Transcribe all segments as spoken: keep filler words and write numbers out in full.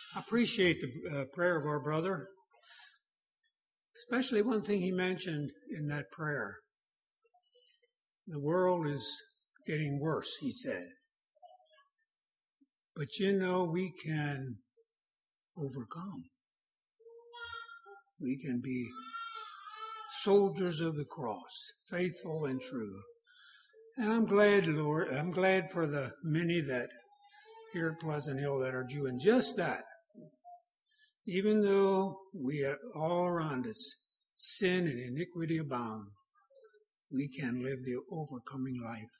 I appreciate the uh, prayer of our brother, especially one thing he mentioned in that prayer. The world is getting worse, he said. But you know, we can overcome. We can be soldiers of the cross, faithful and true. And I'm glad, Lord, I'm glad for the many that here at Pleasant Hill that are doing just that. Even though we are all around us, sin and iniquity abound, we can live the overcoming life.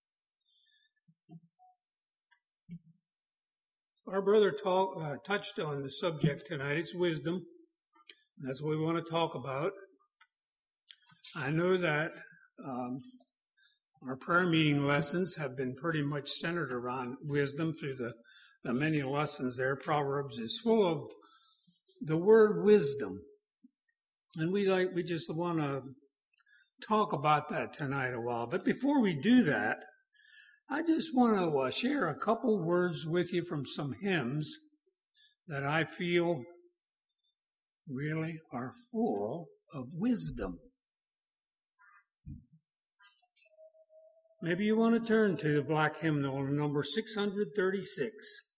Our brother talk, uh, touched on the subject tonight. It's wisdom. That's what we want to talk about. I know that um, our prayer meeting lessons have been pretty much centered around wisdom through the, the many lessons there. Proverbs is full of the word wisdom. And we like we just want to talk about that tonight a while. But before we do that, I just want to uh, share a couple words with you from some hymns that I feel really are full of wisdom. Maybe you want to turn to the black hymnal number six hundred thirty-six.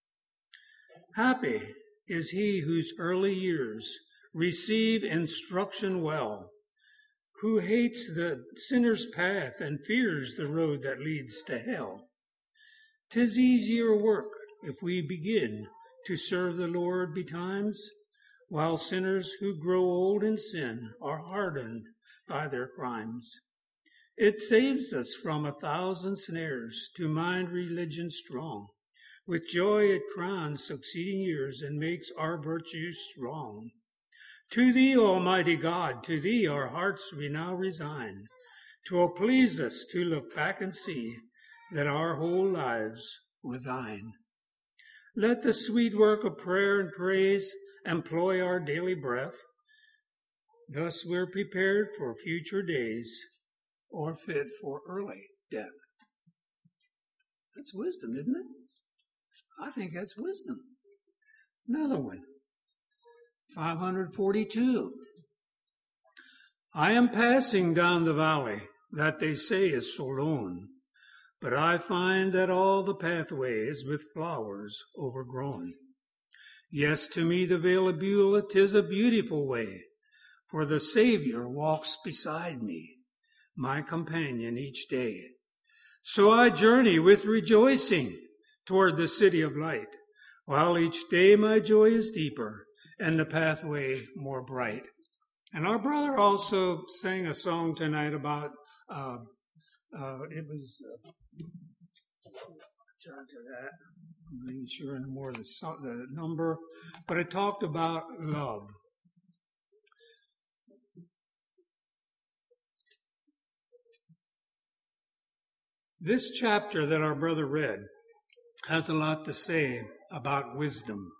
Happy is he whose early years receive instruction well, who hates the sinner's path and fears the road that leads to hell. 'Tis easier work if we begin to serve the Lord betimes, while sinners who grow old in sin are hardened by their crimes. It saves us from a thousand snares to mind religion strong. With joy it crowns succeeding years and makes our virtues strong. To thee, Almighty God, to thee our hearts we now resign. 'Twill please us to look back and see that our whole lives were thine. Let the sweet work of prayer and praise employ our daily breath. Thus we're prepared for future days, or fit for early death. That's wisdom, isn't it? I think that's wisdom. Another one, five hundred forty-two. I am passing down the valley that they say is so lone, but I find that all the pathway is with flowers overgrown. Yes, to me the Vale of Beulah 'tis a beautiful way, for the Savior walks beside me, my companion each day. So I journey with rejoicing toward the city of light, while each day my joy is deeper and the pathway more bright. And our brother also sang a song tonight about, uh, uh, it was, uh, turn to that, I'm not sure anymore the, song, the number, but it talked about love. This chapter that our brother read has a lot to say about wisdom.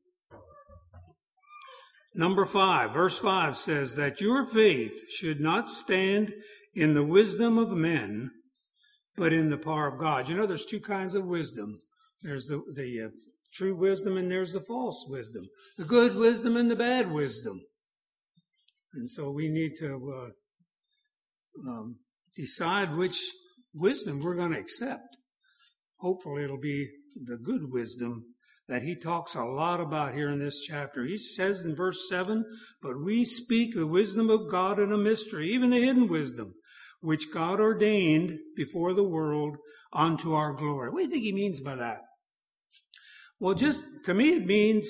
Number five, verse five says that your faith should not stand in the wisdom of men, but in the power of God. You know, there's two kinds of wisdom. There's the, the uh, true wisdom and there's the false wisdom. The good wisdom and the bad wisdom. And so we need to uh, um, decide which wisdom we're going to accept. Hopefully it'll be the good wisdom that he talks a lot about here in this chapter. He says in verse seven, but we speak the wisdom of God in a mystery, even the hidden wisdom, which God ordained before the world unto our glory. What do you think he means by that? Well, just to me it means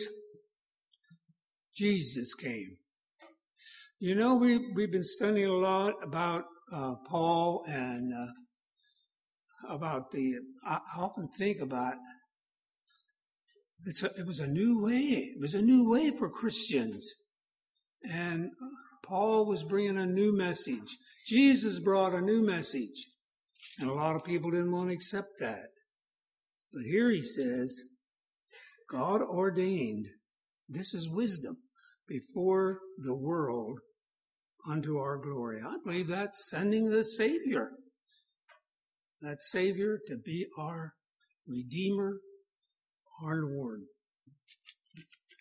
Jesus came. You know, we, we've been studying a lot about uh, Paul and uh, about the, I often think about, it's a, it was a new way. It was a new way for Christians. And Paul was bringing a new message. Jesus brought a new message. And a lot of people didn't want to accept that. But here he says, God ordained, this is wisdom, before the world unto our glory. I believe that's sending the Savior. That Savior to be our Redeemer, our Lord.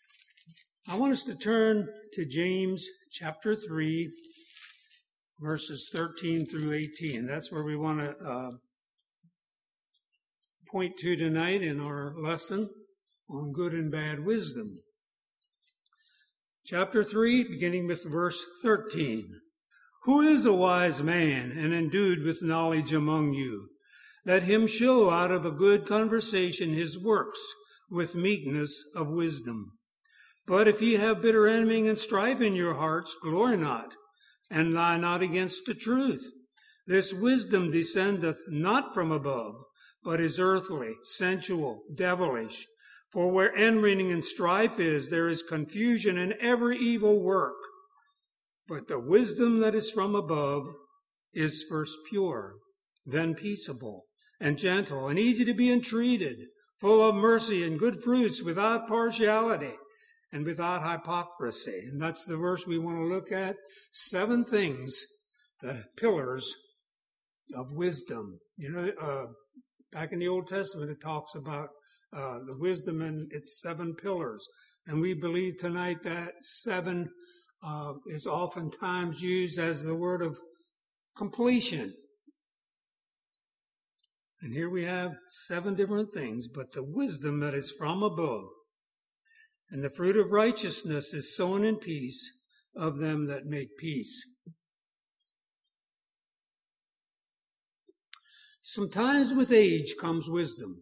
I want us to turn to James chapter three, verses thirteen through eighteen. That's where we want to uh, point to tonight in our lesson on good and bad wisdom. Chapter three, beginning with verse thirteen. Who is a wise man and endued with knowledge among you? Let him show out of a good conversation his works with meekness of wisdom. But if ye have bitter envying and strife in your hearts, glory not, and lie not against the truth. This wisdom descendeth not from above, but is earthly, sensual, devilish. For where envying and strife is, there is confusion in every evil work. But the wisdom that is from above is first pure, then peaceable, and gentle, and easy to be entreated, full of mercy and good fruits, without partiality and without hypocrisy. And that's the verse we want to look at. Seven things, the pillars of wisdom. You know, uh, back in the Old Testament, it talks about uh, the wisdom and its seven pillars. And we believe tonight that seven uh, is oftentimes used as the word of completion. And here we have seven different things, but the wisdom that is from above. And the fruit of righteousness is sown in peace of them that make peace. Sometimes with age comes wisdom.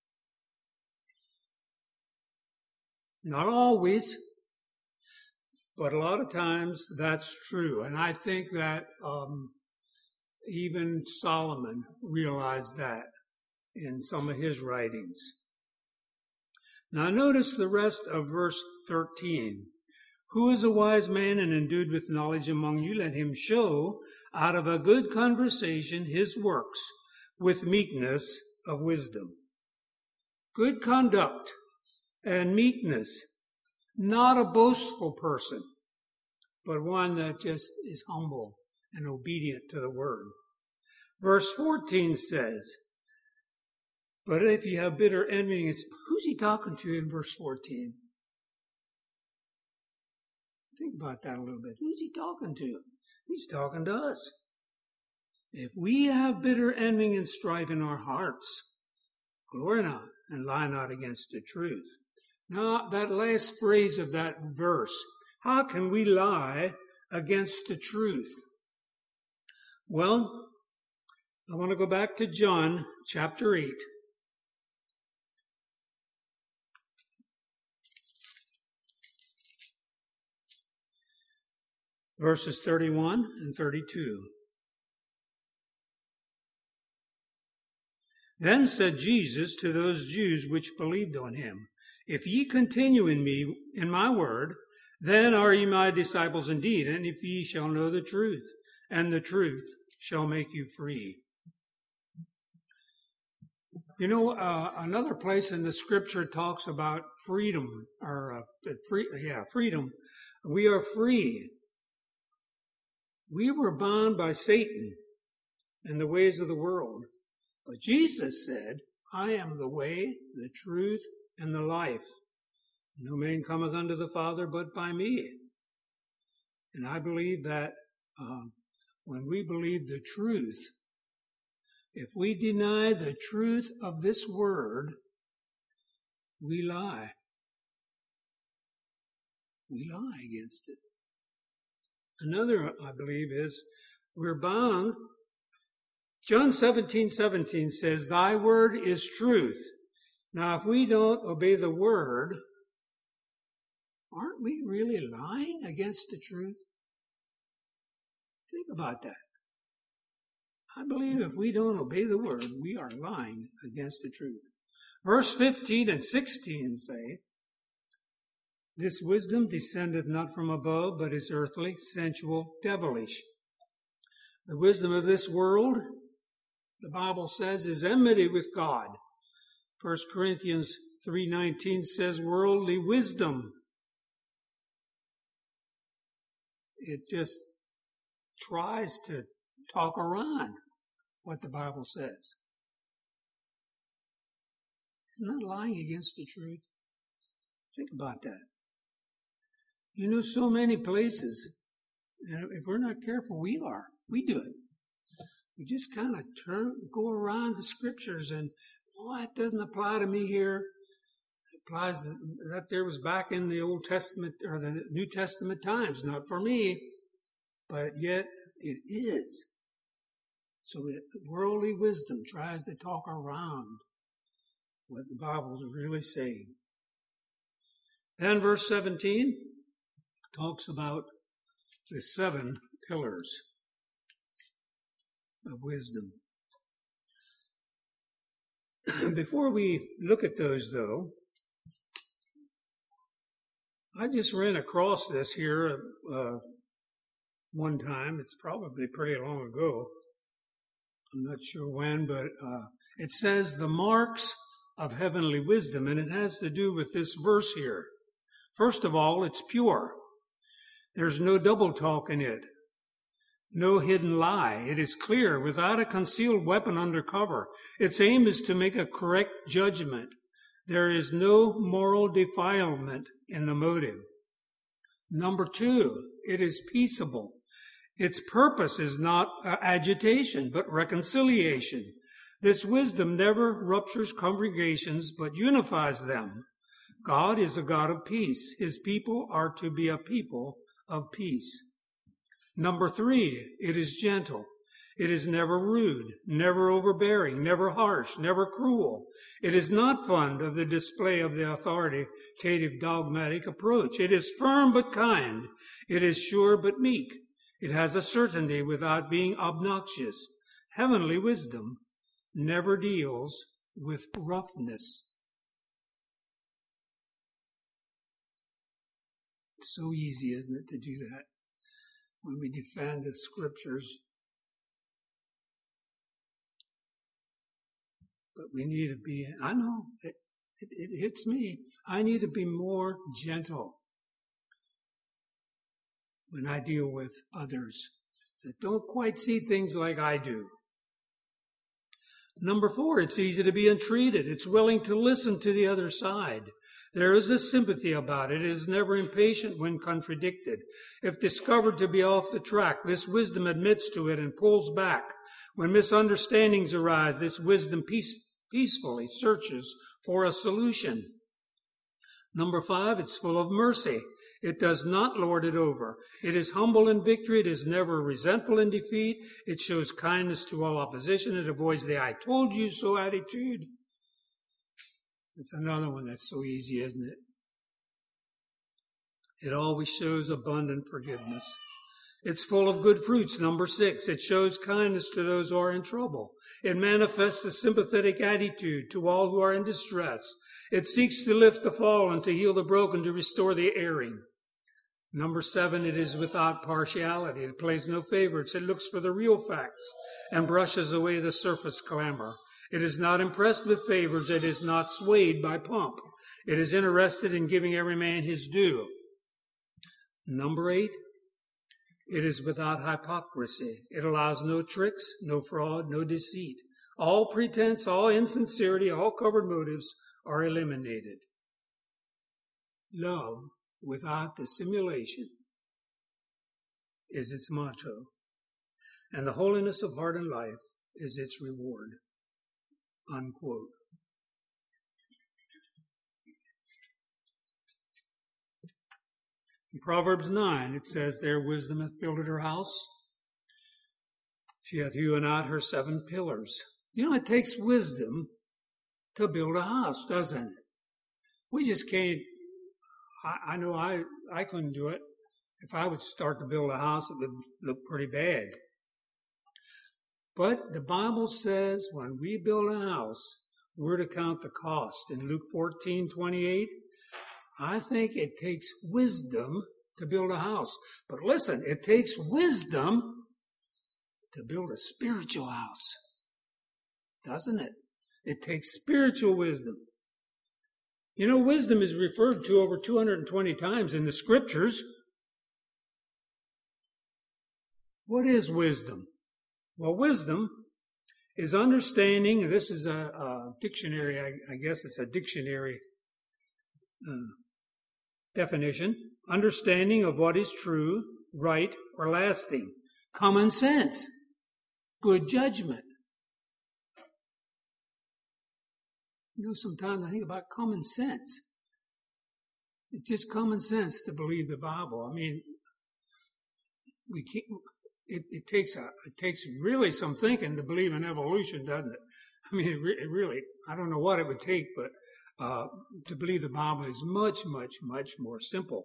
Not always, but a lot of times that's true. And I think that um, even Solomon realized that in some of his writings. Now notice the rest of verse thirteen. Who is a wise man and endued with knowledge among you? Let him show out of a good conversation his works with meekness of wisdom. Good conduct and meekness. Not a boastful person, but one that just is humble and obedient to the word. Verse fourteen says, but if you have bitter envying, it's, who's he talking to in verse fourteen? Think about that a little bit. Who's he talking to? He's talking to us. If we have bitter envying and strife in our hearts, glory not and lie not against the truth. Now, that last phrase of that verse, how can we lie against the truth? Well, I want to go back to John chapter eight. Verses thirty-one and thirty-two. Then said Jesus to those Jews which believed on him, if ye continue in me, in my word, then are ye my disciples indeed, and if ye shall know the truth, and the truth shall make you free. You know, uh, another place in the scripture talks about freedom, or uh, free, yeah, freedom. We are free. We were bound by Satan and the ways of the world. But Jesus said, I am the way, the truth, and the life. No man cometh unto the Father but by me. And I believe that uh, when we believe the truth, if we deny the truth of this word, we lie. We lie against it. Another, I believe, is we're bound. John seventeen seventeen says, thy word is truth. Now, if we don't obey the word, aren't we really lying against the truth? Think about that. I believe if we don't obey the word, we are lying against the truth. Verse fifteen and sixteen say, this wisdom descendeth not from above, but is earthly, sensual, devilish. The wisdom of this world, the Bible says, is enmity with God. First Corinthians three nineteen says worldly wisdom. It just tries to talk around what the Bible says. Isn't that lying against the truth? Think about that. You know, so many places, and if we're not careful, we are. We do it. We just kind of turn, go around the scriptures and, oh, it doesn't apply to me here. It applies, that there was back in the Old Testament or the New Testament times, not for me, but yet it is. So it, worldly wisdom tries to talk around what the Bible is really saying. Then verse seventeen talks about the seven pillars of wisdom. Before we look at those, though, I just ran across this here uh, one time. It's probably pretty long ago. I'm not sure when, but uh, it says the marks of heavenly wisdom, and it has to do with this verse here. First of all, it's pure. There's no double talk in it. No hidden lie. It is clear, without a concealed weapon under cover. Its aim is to make a correct judgment. There is no moral defilement in the motive. Number two, it is peaceable. Its purpose is not uh, agitation, but reconciliation. This wisdom never ruptures congregations, but unifies them. God is a God of peace. His people are to be a people of peace. Number three, it is gentle. It is never rude, never overbearing, never harsh, never cruel. It is not fond of the display of the authoritative dogmatic approach. It is firm but kind. It is sure but meek. It has a certainty without being obnoxious. Heavenly wisdom never deals with roughness. It's so easy, isn't it, to do that when we defend the scriptures. But we need to be, I know, it, it, it hits me. I need to be more gentle when I deal with others that don't quite see things like I do. Number four, it's easy to be entreated. It's willing to listen to the other side. There is a sympathy about it. It is never impatient when contradicted. If discovered to be off the track, this wisdom admits to it and pulls back. When misunderstandings arise, this wisdom peace, peacefully searches for a solution. Number five, it's full of mercy. It does not lord it over. It is humble in victory. It is never resentful in defeat. It shows kindness to all opposition. It avoids the I told you so attitude. It's another one that's so easy, isn't it? It always shows abundant forgiveness. It's full of good fruits. Number six, it shows kindness to those who are in trouble. It manifests a sympathetic attitude to all who are in distress. It seeks to lift the fallen, to heal the broken, to restore the erring. Number seven, it is without partiality. It plays no favorites. It looks for the real facts and brushes away the surface clamor. It is not impressed with favors. It is not swayed by pomp. It is interested in giving every man his due. Number eight, it is without hypocrisy. It allows no tricks, no fraud, no deceit. All pretense, all insincerity, all covered motives are eliminated. Love without dissimulation is its motto, and the holiness of heart and life is its reward. Unquote. In Proverbs nine, it says, there wisdom hath builded her house. She hath hewn out her seven pillars. You know, it takes wisdom to build a house, doesn't it? We just can't, I, I know I, I couldn't do it. If I would start to build a house, it would look pretty bad. But the Bible says when we build a house, we're to count the cost. In Luke fourteen twenty-eight, I think it takes wisdom to build a house. But listen, it takes wisdom to build a spiritual house, doesn't it? It takes spiritual wisdom. You know, wisdom is referred to over two hundred twenty times in the scriptures. What is wisdom? Well, wisdom is understanding, this is a, a dictionary, I, I guess it's a dictionary uh, Definition: understanding of what is true, right, or lasting. Common sense. Good judgment. You know, sometimes I think about common sense. It's just common sense to believe the Bible. I mean, we can't. It, it takes a. It takes really some thinking to believe in evolution, doesn't it? I mean, it, re- it really. I don't know what it would take, but uh, to believe the Bible is much, much, much more simple.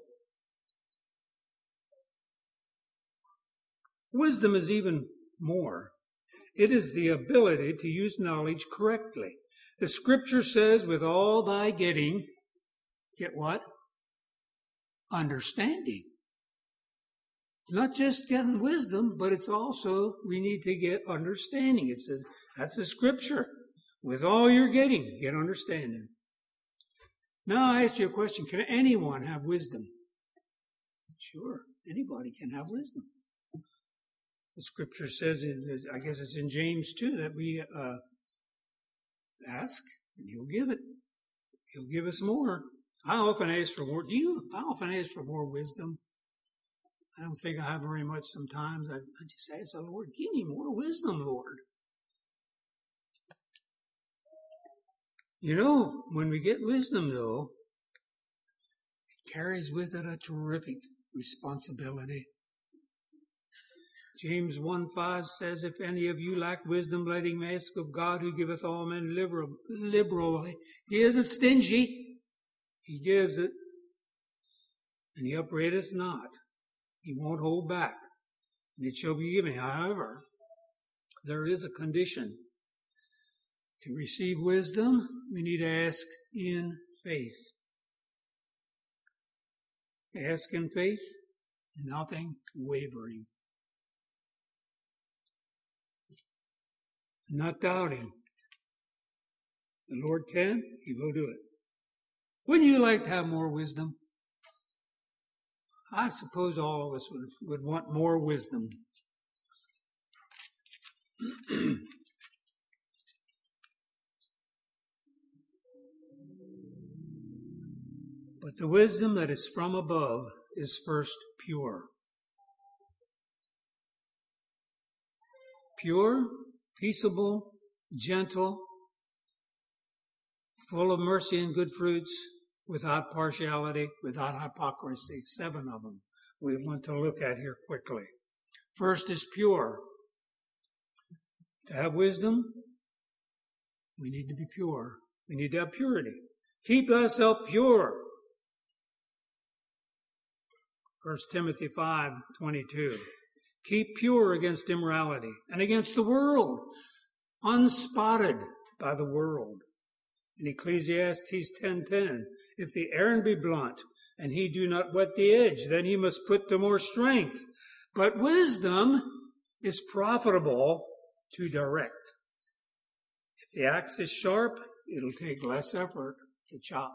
Wisdom is even more. It is the ability to use knowledge correctly. The Scripture says, "With all thy getting, get what? Understanding." It's not just getting wisdom, but it's also we need to get understanding. It says that's the Scripture. With all you're getting, get understanding. Now I ask you a question: can anyone have wisdom? Sure, anybody can have wisdom. The Scripture says, I guess it's in James two, that we uh, ask and He'll give it. He'll give us more. I often ask for more. Do you? I often ask for more wisdom. I don't think I have very much sometimes. I, I just ask the Lord, give me more wisdom, Lord. You know, when we get wisdom, though, it carries with it a terrific responsibility. James one five says, "If any of you lack wisdom, let him ask of God, who giveth all men liberal, liberally." He isn't stingy. He gives it, and He upbraideth not. He won't hold back, and it shall be given. However, there is a condition. To receive wisdom, we need to ask in faith. Ask in faith, nothing wavering. Not doubting. The Lord can, He will do it. Wouldn't you like to have more wisdom? I suppose all of us would, would want more wisdom. But the wisdom that is from above is first pure. Pure, peaceable, gentle, full of mercy and good fruits, without partiality, without hypocrisy. Seven of them we want to look at here quickly. First is pure. To have wisdom, we need to be pure. We need to have purity. Keep thyself pure. First Timothy five twenty-two. Keep pure against immorality and against the world, unspotted by the world. In Ecclesiastes ten ten, if the iron be blunt and he do not whet the edge, then he must put to more strength. But wisdom is profitable to direct. If the axe is sharp, it'll take less effort to chop.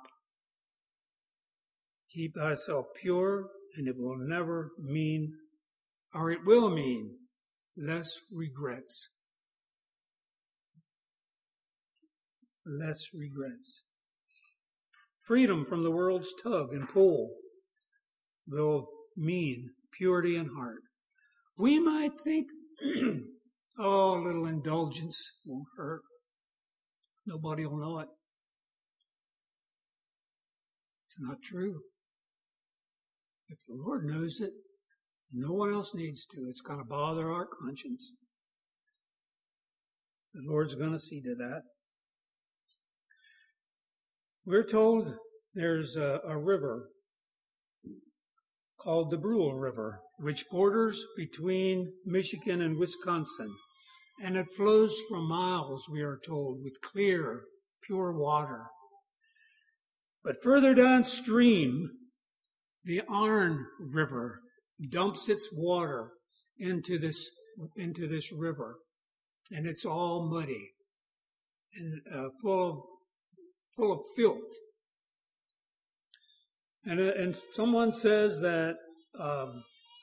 Keep thyself pure, and it will never mean, or it will mean, less regrets. Less regrets. Freedom from the world's tug and pull will mean purity in heart. We might think, oh, a little indulgence won't hurt. Nobody will know it. It's not true. If the Lord knows it, no one else needs to. It's going to bother our conscience. The Lord's going to see to that. We're told there's a, a river called the Brule River, which borders between Michigan and Wisconsin. And it flows for miles, we are told, with clear, pure water. But further downstream, the Arn River dumps its water into this into this river, and it's all muddy and uh, full of full of filth. And uh, and someone says that um,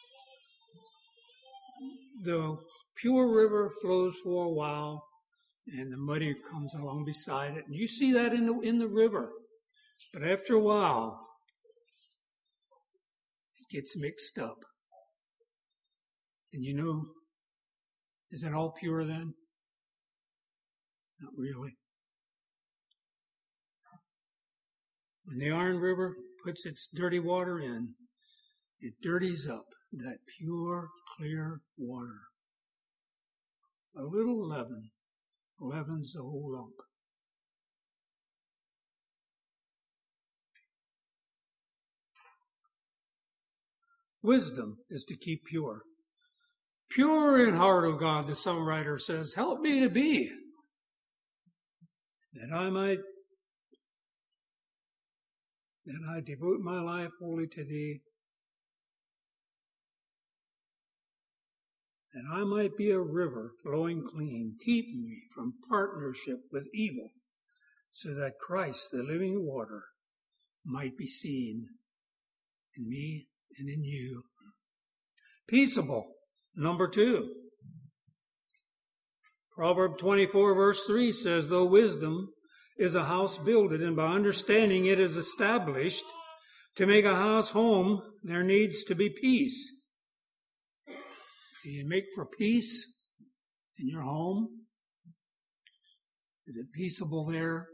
the pure river flows for a while, and the muddy comes along beside it, and you see that in the in the river. But after a while, gets mixed up. And you know, is it all pure then? Not really. When the Iron River puts its dirty water in, it dirties up that pure, clear water. A little leaven leavens the whole lump. Wisdom is to keep pure. Pure in heart, O God, the songwriter says, help me to be, that I might, that I devote my life wholly to Thee, that I might be a river flowing clean. Keep me from partnership with evil, so that Christ, the living water, might be seen in me and in you. Peaceable, number two. Proverb twenty-four verse three says, though wisdom is a house builded, and by understanding it is established, to make a house home, there needs to be peace. Do you make for peace in your home? Is it peaceable there?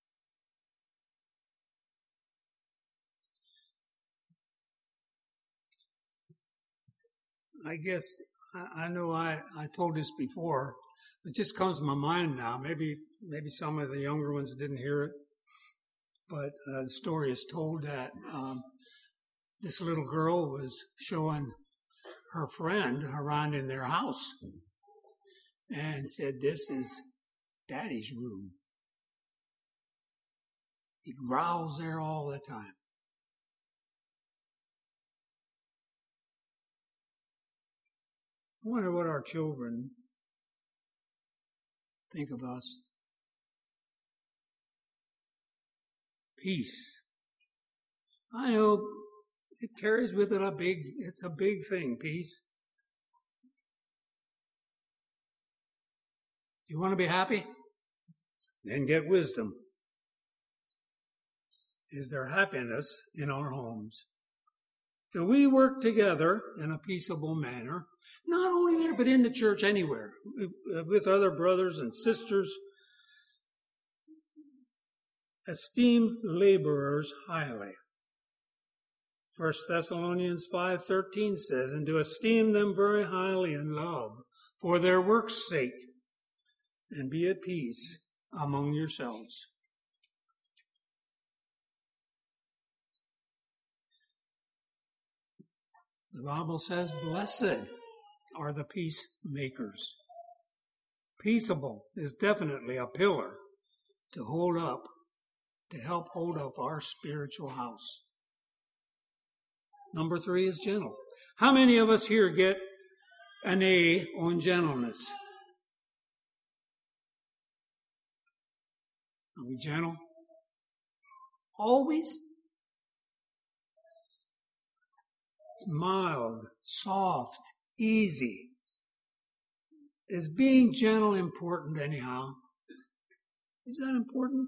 I guess, I, I know I, I told this before. It just comes to my mind now. Maybe maybe some of the younger ones didn't hear it. But uh, the story is told that um, this little girl was showing her friend around in their house and said, this is Daddy's room. He growls there all the time. I wonder what our children think of us. Peace. I know it carries with it a big, it's a big thing, peace. You want to be happy? Then get wisdom. Is there happiness in our homes? Do we work together in a peaceable manner, not only there, but in the church anywhere, with other brothers and sisters? Esteem laborers highly. First Thessalonians five thirteen says, and to esteem them very highly in love for their work's sake, and be at peace among yourselves. The Bible says, blessed are the peacemakers. Peaceable is definitely a pillar to hold up, to help hold up our spiritual house. Number three is gentle. How many of us here get an A on gentleness? Are we gentle? Always? Mild, soft, easy. Is being gentle important anyhow? Is that important?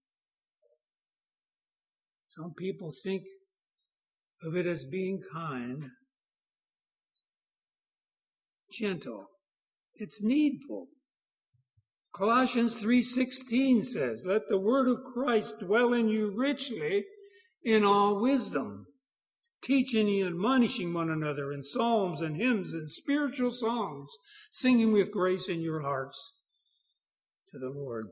Some people think of it as being kind, gentle. It's needful. Colossians three sixteen says, let the word of Christ dwell in you richly in all wisdom, teaching and admonishing one another in psalms and hymns and spiritual songs, singing with grace in your hearts to the Lord.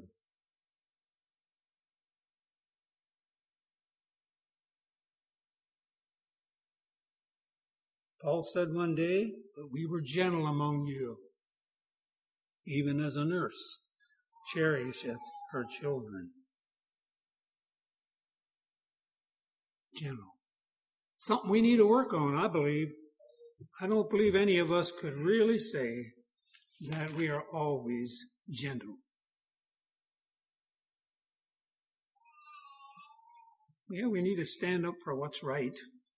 Paul said one day, but we were gentle among you, even as a nurse cherisheth her children. Gentle. Something we need to work on, I believe. I don't believe any of us could really say that we are always gentle. Yeah, we need to stand up for what's right.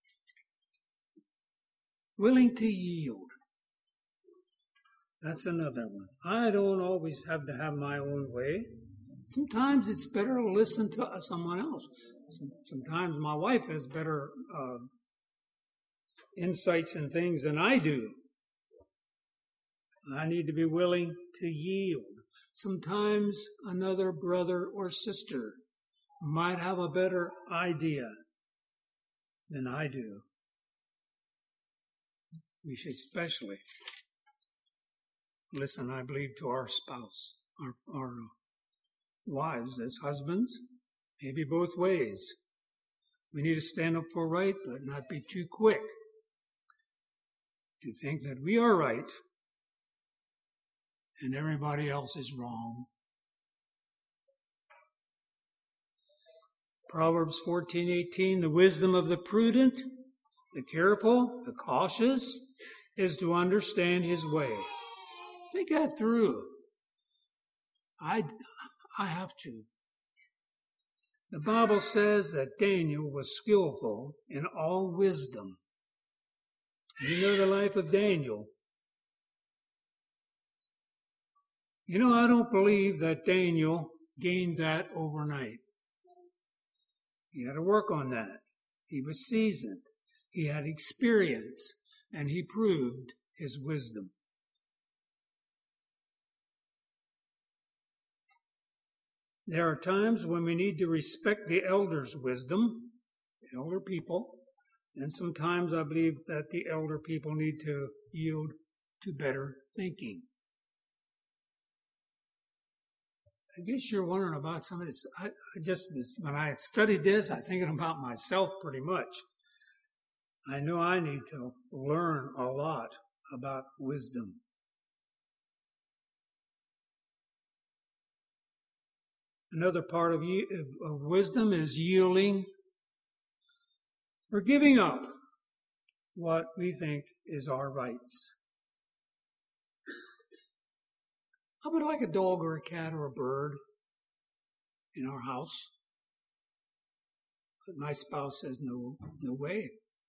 Willing to yield. That's another one. I don't always have to have my own way. Sometimes it's better to listen to someone else. Sometimes my wife has better uh, insights and things than I do. I need to be willing to yield. Sometimes another brother or sister might have a better idea than I do. We should especially listen, I believe, to our spouse, our, our wives as husbands, maybe both ways. We need to stand up for right, but not be too quick to think that we are right and everybody else is wrong. Proverbs fourteen eighteen, the wisdom of the prudent, the careful, the cautious, is to understand his way. Think that through. I, I have to. The Bible says that Daniel was skillful in all wisdom. You know the life of Daniel. You know, I don't believe that Daniel gained that overnight. He had to work on that. He was seasoned. He had experience, and he proved his wisdom. There are times when we need to respect the elders' wisdom, the elder people, and sometimes I believe that the elder people need to yield to better thinking. I guess you're wondering about some of this. I, I just, when I studied this, I thinking about myself pretty much. I know I need to learn a lot about wisdom. Another part of, of wisdom is yielding or giving up what we think is our rights. I would like a dog or a cat or a bird in our house. But my spouse says, no, no way.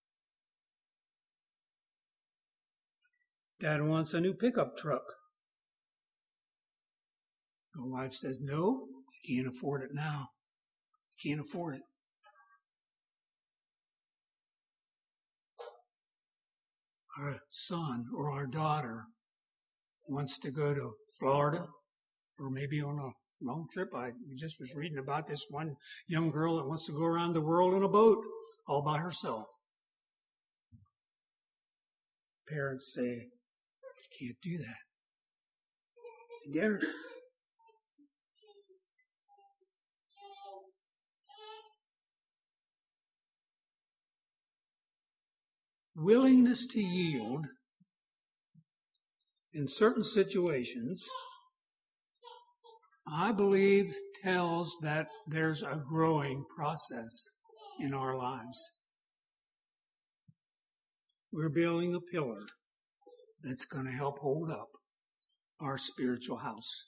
Dad wants a new pickup truck. My wife says, no, we can't afford it now. We can't afford it. Our son or our daughter wants to go to Florida or maybe on a long trip. I just was reading about this one young girl that wants to go around the world in a boat all by herself. Parents say, you can't do that. And they're willingness to yield in certain situations, I believe, tells that there's a growing process in our lives. We're building a pillar that's going to help hold up our spiritual house.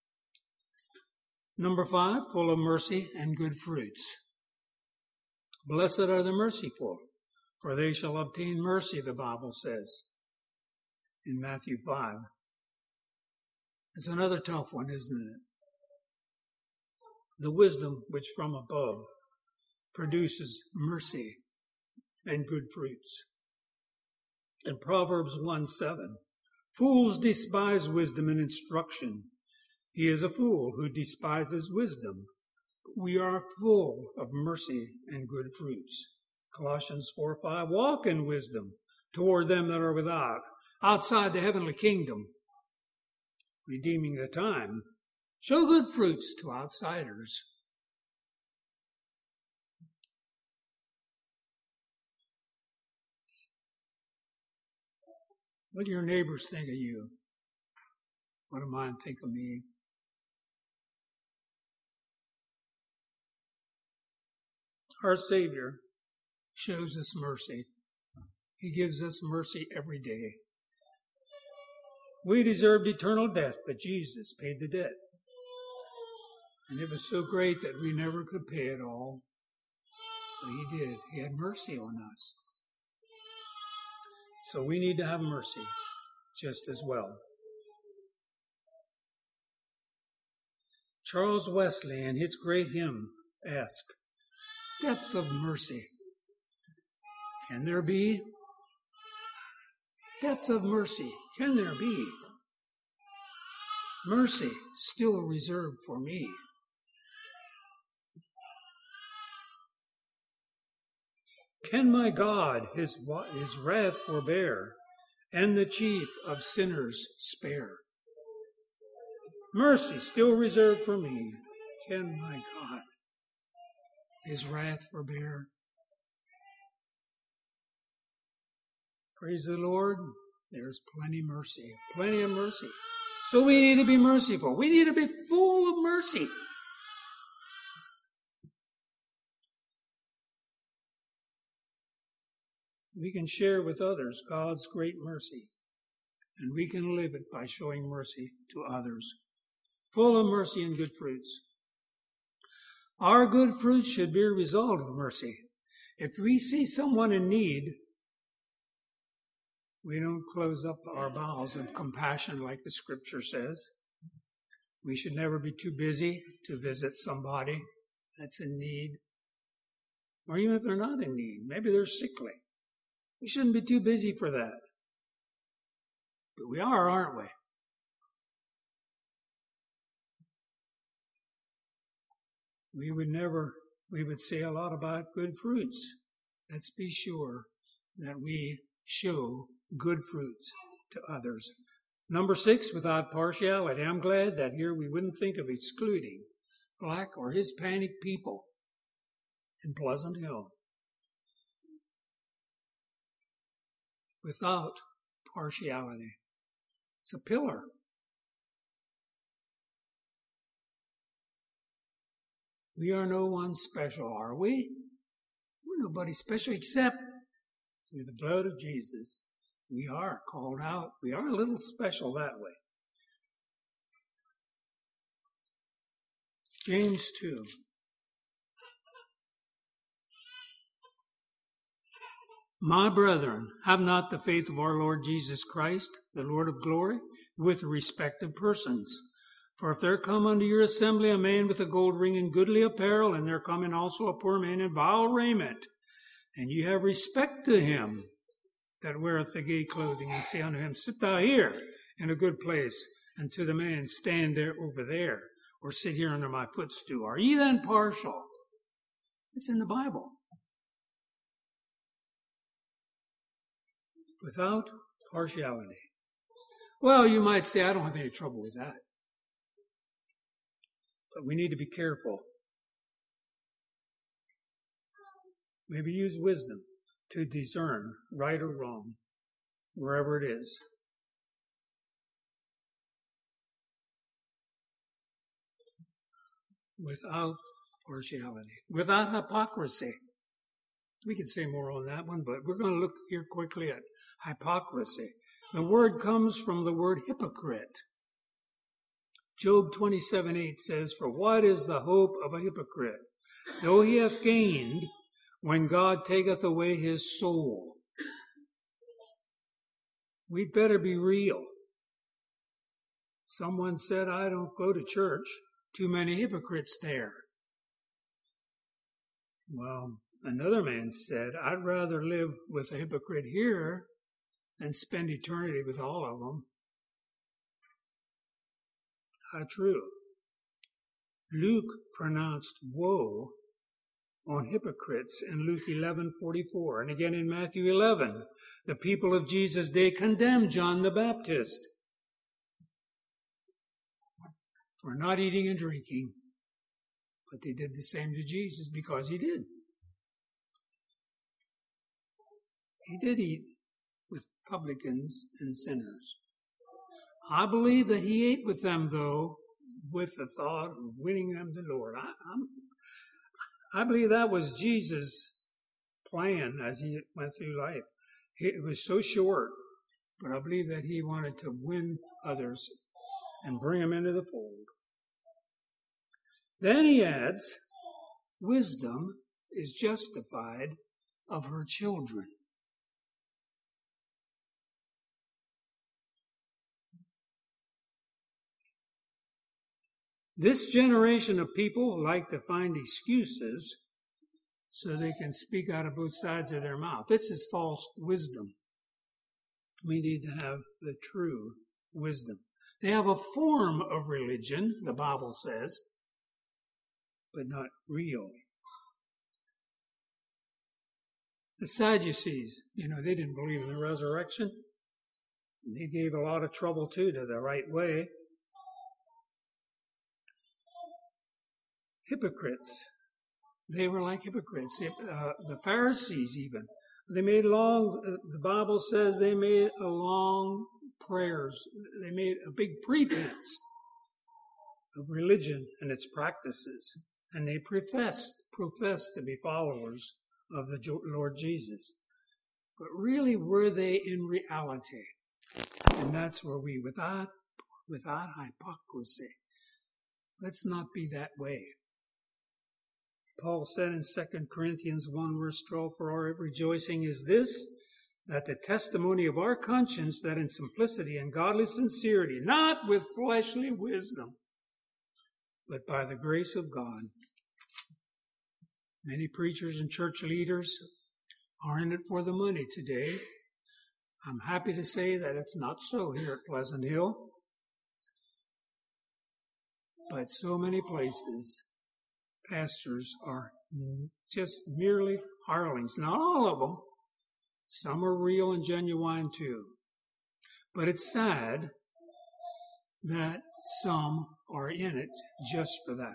Number five, full of mercy and good fruits. Blessed are the merciful, for they shall obtain mercy, the Bible says in Matthew five. It's another tough one, isn't it? The wisdom which from above produces mercy and good fruits. In Proverbs one seven, fools despise wisdom and instruction. He is a fool who despises wisdom. We are full of mercy and good fruits. Colossians four five, walk in wisdom toward them that are without, outside the heavenly kingdom, redeeming the time. Show good fruits to outsiders. What do your neighbors think of you? What do mine think of me? Our Savior shows us mercy. He gives us mercy every day. We deserved eternal death, but Jesus paid the debt. And it was so great that we never could pay it all. But he did. He had mercy on us. So we need to have mercy just as well. Charles Wesley, in his great hymn, asked, depth of mercy. Can there be depth of mercy can there be? Mercy still reserved for me. Can my God his, his wrath forbear, and the chief of sinners spare? Mercy still reserved for me. Can my God his wrath forbear? Praise the Lord. There's plenty mercy, plenty of mercy. So we need to be merciful. We need to be full of mercy. We can share with others God's great mercy, and we can live it by showing mercy to others. Full of mercy and good fruits. Our good fruits should be a result of mercy. If we see someone in need, we don't close up our bowels of compassion like the scripture says. We should never be too busy to visit somebody that's in need. Or even if they're not in need, maybe they're sickly. We shouldn't be too busy for that. But we are, aren't we? We would never, we would say a lot about good fruits. Let's be sure that we show good fruits to others. Number six, without partiality. I'm glad that here we wouldn't think of excluding black or Hispanic people in Pleasant Hill. Without partiality. It's a pillar. We are no one special, are we? We're nobody special except through the blood of Jesus. We are called out. We are a little special that way. James two. My brethren, have not the faith of our Lord Jesus Christ, the Lord of glory, with respect of persons. For if there come unto your assembly a man with a gold ring and goodly apparel, and there come in also a poor man in vile raiment, and ye have respect to him that weareth the gay clothing, and say unto him, sit thou here in a good place, and to the man, stand there over there, or sit here under my footstool. Are ye then partial? It's in the Bible. Without partiality. Well, you might say, I don't have any trouble with that. But we need to be careful. Maybe use wisdom to discern right or wrong, wherever it is. Without partiality. Without hypocrisy. We could say more on that one, but we're going to look here quickly at hypocrisy. The word comes from the word hypocrite. Job twenty-seven eight says, for what is the hope of a hypocrite, though he hath gained, when God taketh away his soul? We'd better be real. Someone said, I don't go to church. Too many hypocrites there. Well, another man said, I'd rather live with a hypocrite here than spend eternity with all of them. How true. Luke pronounced woe on hypocrites in Luke eleven forty-four, and again in Matthew eleven. The people of Jesus' day condemned John the Baptist for not eating and drinking, but they did the same to Jesus because he did. He did eat with publicans and sinners. I believe that he ate with them, though, with the thought of winning them to the Lord. I, I'm, I believe that was Jesus' plan as he went through life. It was so short, but I believe that he wanted to win others and bring them into the fold. Then he adds, wisdom is justified of her children. This generation of people like to find excuses so they can speak out of both sides of their mouth. This is false wisdom. We need to have the true wisdom. They have a form of religion, the Bible says, but not real. The Sadducees, you know, they didn't believe in the resurrection. And they gave a lot of trouble, too, to the right way. Hypocrites. They were like hypocrites. Uh, the Pharisees, even. They made long, uh, the Bible says they made a long prayers. They made a big pretense of religion and its practices. And they professed, professed to be followers of the Lord Jesus. But really, were they in reality? And that's where we, without, without hypocrisy, let's not be that way. Paul said in Second Corinthians one, verse twelve, for our rejoicing is this, that the testimony of our conscience, that in simplicity and godly sincerity, not with fleshly wisdom, but by the grace of God. Many preachers and church leaders are in it for the money today. I'm happy to say that it's not so here at Pleasant Hill. But so many places, pastors are just merely hirelings. Not all of them. Some are real and genuine too. But it's sad that some are in it just for that.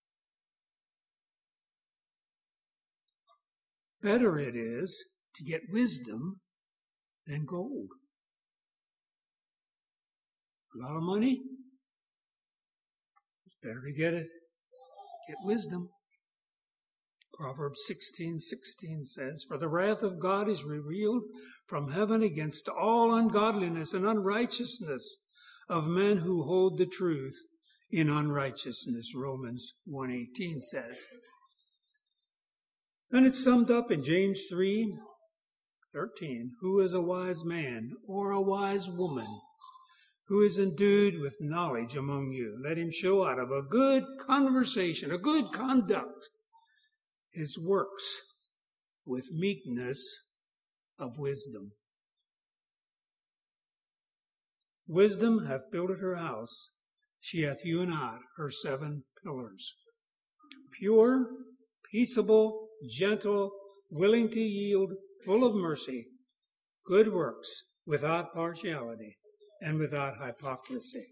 Better it is to get wisdom than gold. A lot of money? It's better to get it. Get wisdom. Proverbs sixteen sixteen says, for the wrath of God is revealed from heaven against all ungodliness and unrighteousness of men who hold the truth in unrighteousness. Romans one eighteen says. And it's summed up in James three thirteen. Who is a wise man or a wise woman who is endued with knowledge among you? Let him show out of a good conversation, a good conduct, his works with meekness of wisdom. Wisdom hath builded her house. She hath hewn out her seven pillars. Pure, peaceable, gentle, willing to yield, full of mercy, good works, without partiality and without hypocrisy.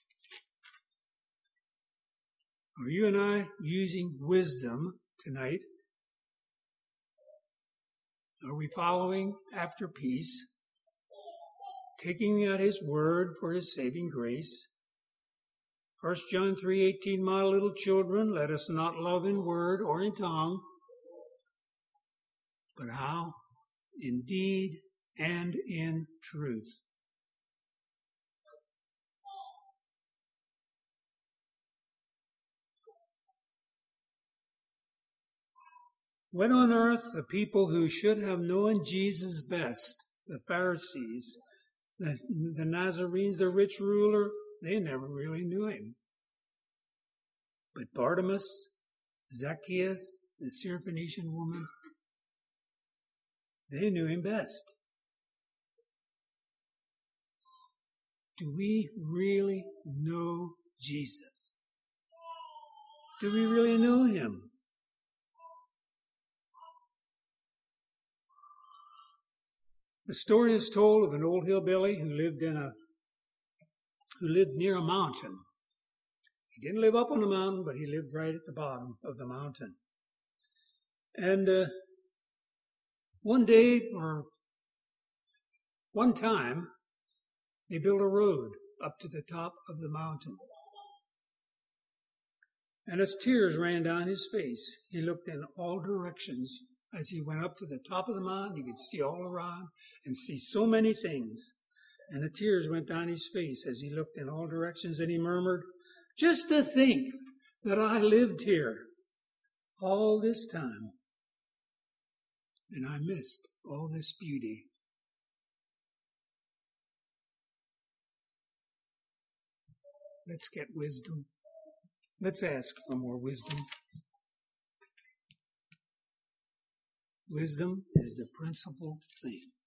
Are you and I using wisdom tonight? Are we following after peace, taking at his word for his saving grace? First John three eighteen, my little children, let us not love in word or in tongue, but how? In deed and in truth. When on earth the people who should have known Jesus best, the Pharisees, the, the Nazarenes, the rich ruler, they never really knew him. But Bartimaeus, Zacchaeus, the Syrophoenician woman, they knew him best. Do we really know Jesus? Do we really know him? The story is told of an old hillbilly who lived in a who lived near a mountain. He didn't live up on the mountain, but he lived right at the bottom of the mountain. And uh, one day or one time, they built a road up to the top of the mountain. And as tears ran down his face, he looked in all directions. As he went up to the top of the mountain, he could see all around and see so many things. And the tears went down his face as he looked in all directions, and he murmured, just to think that I lived here all this time, and I missed all this beauty. Let's get wisdom. Let's ask for more wisdom. Wisdom is the principal thing.